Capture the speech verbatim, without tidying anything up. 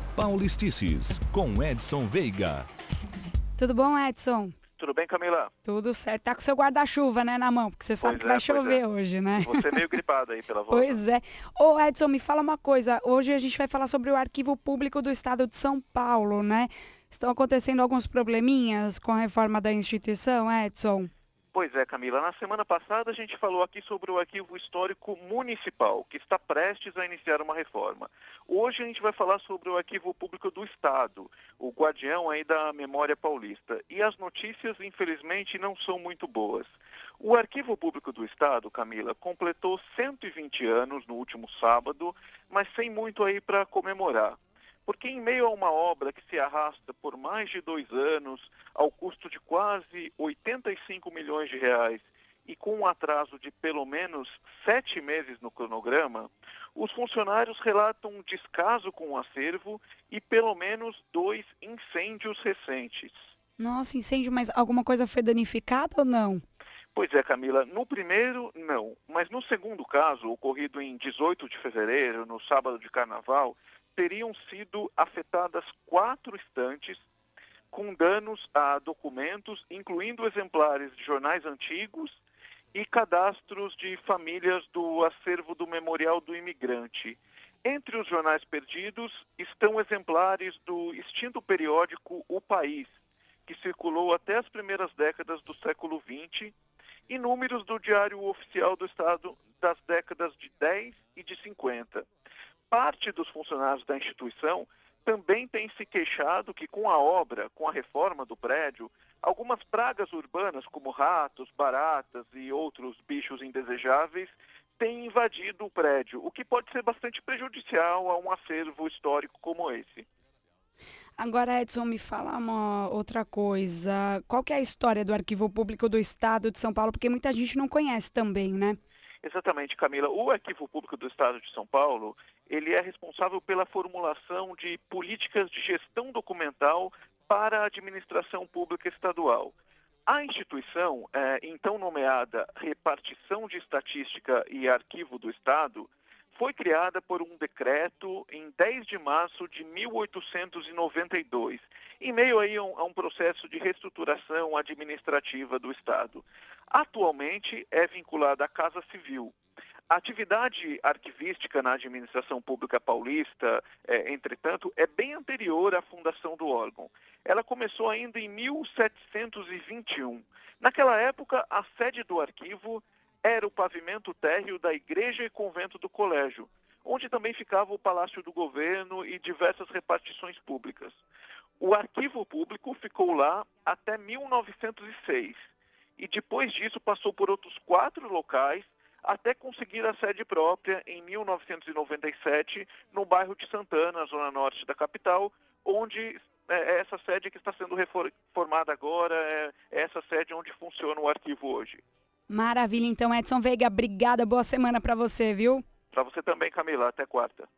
Paulistices, com Edson Veiga. Tudo bom, Edson? Tudo bem, Camila? Tudo certo. Tá com seu guarda-chuva, né, na mão? Porque você sabe Pois que é, vai pois chover é. hoje, né? Você é meio gripada aí pela voz. Pois é. Ô, Edson, me fala uma coisa. Hoje a gente vai falar sobre o Arquivo Público do Estado de São Paulo, né? Estão acontecendo alguns probleminhas com a reforma da instituição, Edson? Pois é, Camila. Na semana passada a gente falou aqui sobre o Arquivo Histórico Municipal, que está prestes a iniciar uma reforma. Hoje a gente vai falar sobre o Arquivo Público do Estado, o guardião aí da memória paulista. E as notícias, infelizmente, não são muito boas. O Arquivo Público do Estado, Camila, completou cento e vinte anos no último sábado, mas sem muito aí para comemorar. Porque em meio a uma obra que se arrasta por mais de dois anos, ao custo de quase oitenta e cinco milhões de reais e com um atraso de pelo menos sete meses no cronograma, os funcionários relatam um descaso com o acervo e pelo menos dois incêndios recentes. Nossa, incêndio, mas alguma coisa foi danificada ou não? Pois é, Camila, no primeiro, não. Mas no segundo caso, ocorrido em dezoito de fevereiro, no sábado de carnaval, teriam sido afetadas quatro estantes com danos a documentos, incluindo exemplares de jornais antigos e cadastros de famílias do acervo do Memorial do Imigrante. Entre os jornais perdidos estão exemplares do extinto periódico O País, que circulou até as primeiras décadas do século vinte, e números do Diário Oficial do Estado das décadas de dez e de cinquenta. Parte dos funcionários da instituição também tem se queixado que com a obra, com a reforma do prédio, algumas pragas urbanas como ratos, baratas e outros bichos indesejáveis têm invadido o prédio, o que pode ser bastante prejudicial a um acervo histórico como esse. Agora, Edson, me fala uma outra coisa. Qual que é a história do Arquivo Público do Estado de São Paulo? Porque muita gente não conhece também, né? Exatamente, Camila. O Arquivo Público do Estado de São Paulo, ele é responsável pela formulação de políticas de gestão documental para a administração pública estadual. A instituição, é, então nomeada Repartição de Estatística e Arquivo do Estado, foi criada por um decreto em dez de março de mil oitocentos e noventa e dois, em meio aí a um, a um processo de reestruturação administrativa do Estado. Atualmente é vinculada à Casa Civil. A atividade arquivística na administração pública paulista, é, entretanto, é bem anterior à fundação do órgão. Ela começou ainda em mil setecentos e vinte e um. Naquela época, a sede do arquivo era o pavimento térreo da igreja e convento do colégio, onde também ficava o Palácio do Governo e diversas repartições públicas. O arquivo público ficou lá até mil novecentos e seis e depois disso passou por outros quatro locais até conseguir a sede própria em mil novecentos e noventa e sete no bairro de Santana, zona norte da capital, onde é essa sede que está sendo reformada agora, é essa sede onde funciona o arquivo hoje. Maravilha, então, Edson Veiga, obrigada, boa semana para você, viu? Para você também, Camila, até quarta.